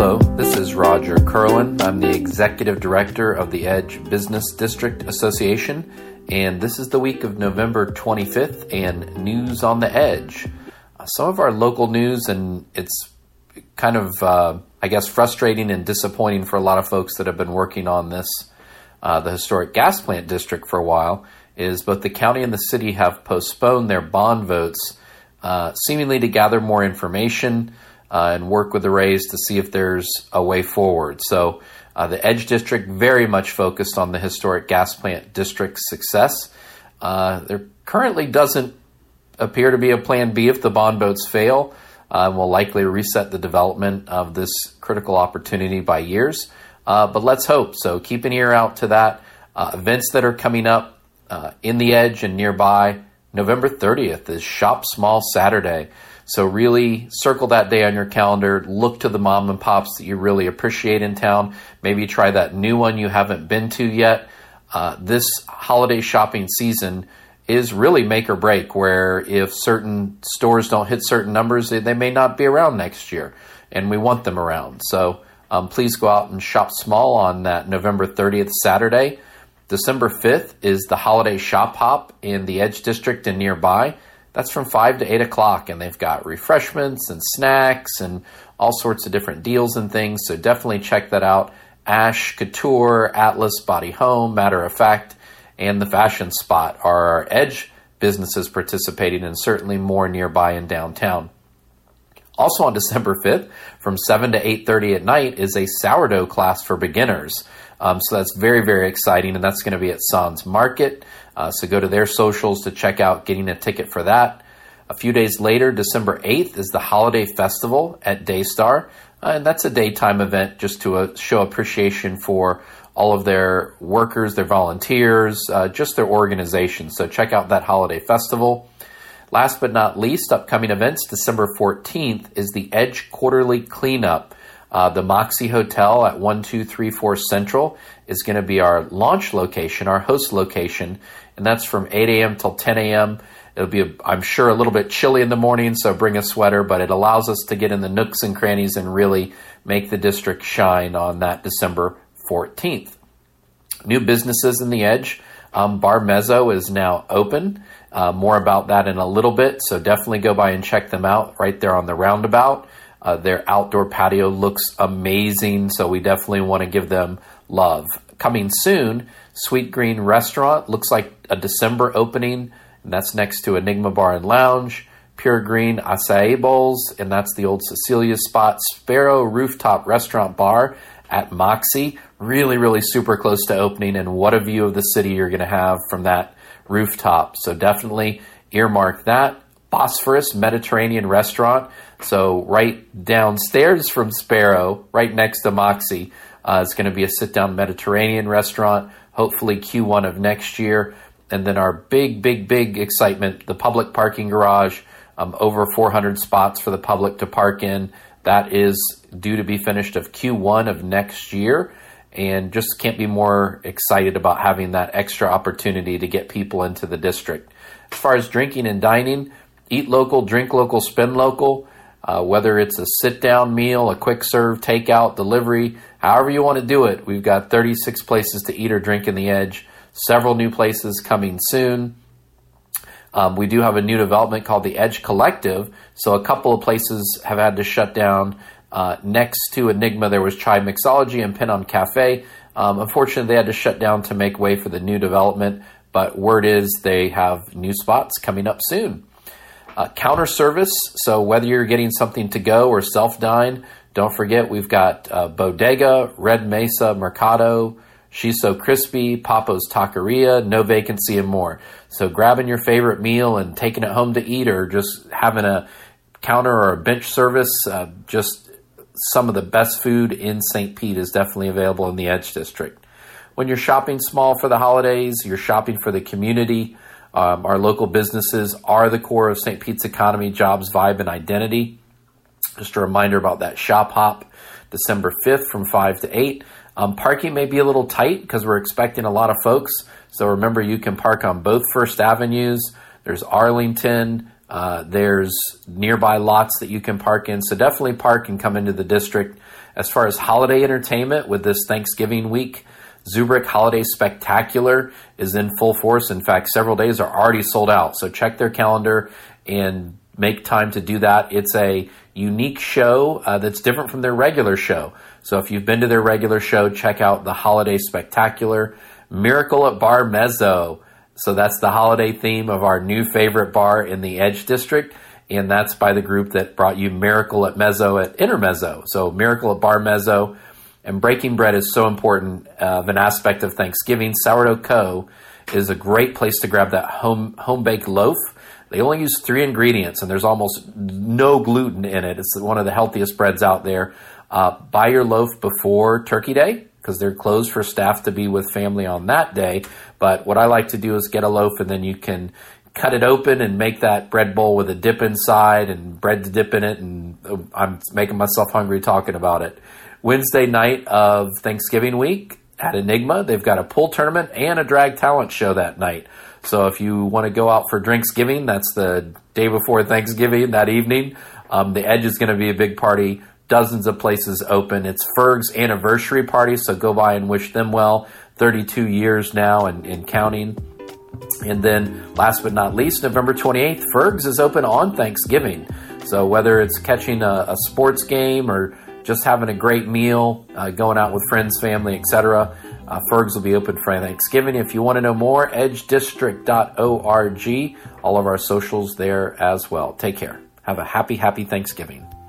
Hello, this is Roger Curlin. I'm the Executive Director of the Edge Business District Association, and this is the week of November 25th and News on the Edge. Some of our local news, and it's kind of, frustrating and disappointing for a lot of folks that have been working on this, the historic gas plant district for a while, is both the county and the city have postponed their bond votes, seemingly to gather more information and work with the Rays to see if there's a way forward. So the Edge District very much focused on the historic gas plant district's success. There currently doesn't appear to be a plan B if the bond votes fail. We'll likely reset the development of this critical opportunity by years. But let's hope. So keep an ear out to that. Events that are coming up in the Edge and nearby. November 30th is Shop Small Saturday. So really circle that day on your calendar. Look to the mom and pops that you really appreciate in town. Maybe try that new one you haven't been to yet. This holiday shopping season is really make or break, where if certain stores don't hit certain numbers, they may not be around next year, and we want them around. So please go out and shop small on that November 30th Saturday. December 5th is the Holiday Shop Hop in the Edge District and nearby. That's from 5 to 8 o'clock, and they've got refreshments and snacks and all sorts of different deals and things, so definitely check that out. Ash, Couture, Atlas, Body Home, Matter of Fact, and the Fashion Spot are our Edge businesses participating, and certainly more nearby in downtown. Also on December 5th, from 7 to 8:30 at night, is a sourdough class for beginners. So that's very, very exciting, and that's going to be at Sans Market. So go to their socials to check out getting a ticket for that. A few days later, December 8th, is the Holiday Festival at Daystar. And that's a daytime event just to show appreciation for all of their workers, their volunteers, just their organization. So check out that Holiday Festival. Last but not least, upcoming events, December 14th is the Edge Quarterly Cleanup. The Moxie Hotel at 1234 Central is going to be our launch location, our host location, and that's from 8 a.m. till 10 a.m. It'll be, I'm sure, a little bit chilly in the morning, so bring a sweater, but it allows us to get in the nooks and crannies and really make the district shine on that December 14th. New businesses in the Edge. Bar Mezzo is now open. More about that in a little bit, so definitely go by and check them out right there on the roundabout. Their outdoor patio looks amazing, so we definitely want to give them love. Coming soon, Sweet Green Restaurant looks like a December opening, and that's next to Enigma Bar and Lounge. Pure Green Acai Bowls, and that's the old Cecilia's spot. Sparrow Rooftop Restaurant Bar at Moxie, really, really super close to opening, and what a view of the city you're going to have from that rooftop. So definitely earmark that. Bosphorus Mediterranean Restaurant, so right downstairs from Sparrow, right next to Moxie, is going to be a sit-down Mediterranean restaurant, hopefully Q1 of next year. And then our big excitement, the public parking garage, over 400 spots for the public to park in. That is due to be finished of Q1 of next year, and just can't be more excited about having that extra opportunity to get people into the district. As far as drinking and dining, eat local, drink local, spend local. Whether it's a sit-down meal, a quick-serve, takeout, delivery, however you want to do it, we've got 36 places to eat or drink in the Edge. Several new places coming soon. We do have a new development called the Edge Collective, so a couple of places have had to shut down. Next to Enigma, there was Chai Mixology and Pinon Cafe. Unfortunately, they had to shut down to make way for the new development, but word is they have new spots coming up soon. Counter service, so whether you're getting something to go or self-dine, don't forget we've got Bodega, Red Mesa, Mercado, Shiso Crispy, Papo's Taqueria, No Vacancy, and more. So grabbing your favorite meal and taking it home to eat, or just having a counter or a bench service, just some of the best food in St. Pete is definitely available in the Edge District. When you're shopping small for the holidays, you're shopping for the community. Our local businesses are the core of St. Pete's economy, jobs, vibe, and identity. Just a reminder about that shop hop, December 5th from 5 to 8. Parking may be a little tight because we're expecting a lot of folks. So remember, you can park on both First Avenues. There's Arlington, There's nearby lots that you can park in, so definitely park and come into the district. As far as holiday entertainment with this Thanksgiving week, Zubrik Holiday Spectacular is in full force. In fact, several days are already sold out, so check their calendar and make time to do that. It's a unique show that's different from their regular show. So if you've been to their regular show, check out the Holiday Spectacular. Miracle at Bar Mezzo. So that's the holiday theme of our new favorite bar in the Edge District. And that's by the group that brought you Miracle at Mezzo at Intermezzo. So Miracle at Bar Mezzo. And breaking bread is so important of an aspect of Thanksgiving. Sourdough Co. is a great place to grab that home-baked loaf. They only use 3 ingredients, and there's almost no gluten in it. It's one of the healthiest breads out there. Buy your loaf before Turkey Day, because they're closed for staff to be with family on that day. But what I like to do is get a loaf, and then you can cut it open and make that bread bowl with a dip inside and bread to dip in it. And I'm making myself hungry talking about it. Wednesday night of Thanksgiving week at Enigma, they've got a pool tournament and a drag talent show that night. So if you want to go out for Drinksgiving, that's the day before Thanksgiving, that evening. The Edge is going to be a big party. Dozens of places open. It's Ferg's anniversary party, so go by and wish them well. 32 years now and counting. And then last but not least, November 28th, Ferg's is open on Thanksgiving. So whether it's catching a sports game or just having a great meal, going out with friends, family, etc., Ferg's will be open for Thanksgiving. If you want to know more, edgedistrict.org. All of our socials there as well. Take care. Have a happy Thanksgiving.